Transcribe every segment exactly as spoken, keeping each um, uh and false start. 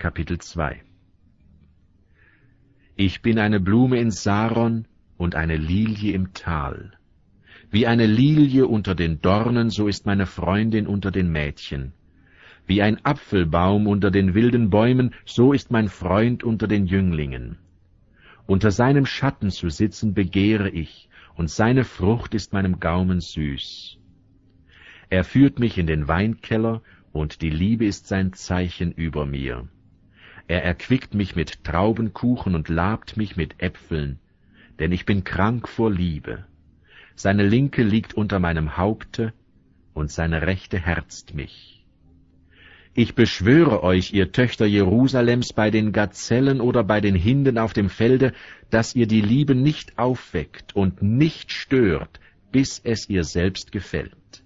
Kapitel zwei. Ich bin eine Blume in Saron und eine Lilie im Tal. Wie eine Lilie unter den Dornen, so ist meine Freundin unter den Mädchen. Wie ein Apfelbaum unter den wilden Bäumen, so ist mein Freund unter den Jünglingen. Unter seinem Schatten zu sitzen begehre ich, und seine Frucht ist meinem Gaumen süß. Er führt mich in den Weinkeller, und die Liebe ist sein Zeichen über mir. Er erquickt mich mit Traubenkuchen und labt mich mit Äpfeln, denn ich bin krank vor Liebe. Seine Linke liegt unter meinem Haupte, und seine Rechte herzt mich. Ich beschwöre euch, ihr Töchter Jerusalems, bei den Gazellen oder bei den Hinden auf dem Felde, dass ihr die Liebe nicht aufweckt und nicht stört, bis es ihr selbst gefällt.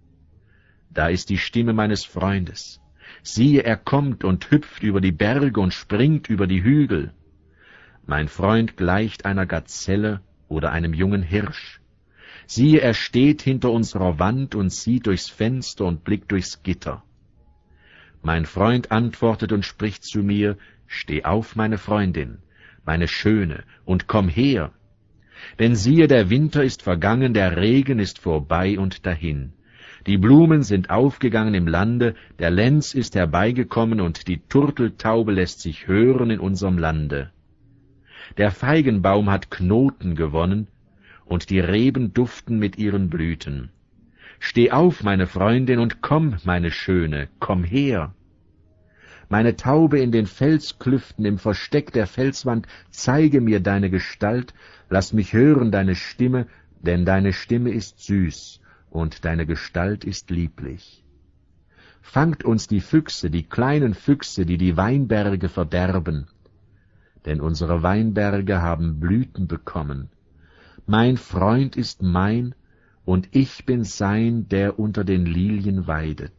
Da ist die Stimme meines Freundes. Siehe, er kommt und hüpft über die Berge und springt über die Hügel. Mein Freund gleicht einer Gazelle oder einem jungen Hirsch. Siehe, er steht hinter unserer Wand und sieht durchs Fenster und blickt durchs Gitter. Mein Freund antwortet und spricht zu mir, steh auf, meine Freundin, meine Schöne, und komm her. Denn siehe, der Winter ist vergangen, der Regen ist vorbei und dahin. Die Blumen sind aufgegangen im Lande, der Lenz ist herbeigekommen und die Turteltaube lässt sich hören in unserem Lande. Der Feigenbaum hat Knoten gewonnen, und die Reben duften mit ihren Blüten. Steh auf, meine Freundin, und komm, meine Schöne, komm her. Meine Taube in den Felsklüften, im Versteck der Felswand, zeige mir deine Gestalt, lass mich hören deine Stimme, denn deine Stimme ist süß, und deine Gestalt ist lieblich. Fangt uns die Füchse, die kleinen Füchse, die die Weinberge verderben, denn unsere Weinberge haben Blüten bekommen. Mein Freund ist mein, und ich bin sein, der unter den Lilien weidet.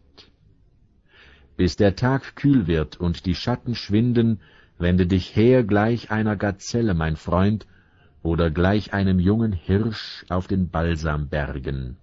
Bis der Tag kühl wird und die Schatten schwinden, wende dich her gleich einer Gazelle, mein Freund, oder gleich einem jungen Hirsch auf den Balsambergen.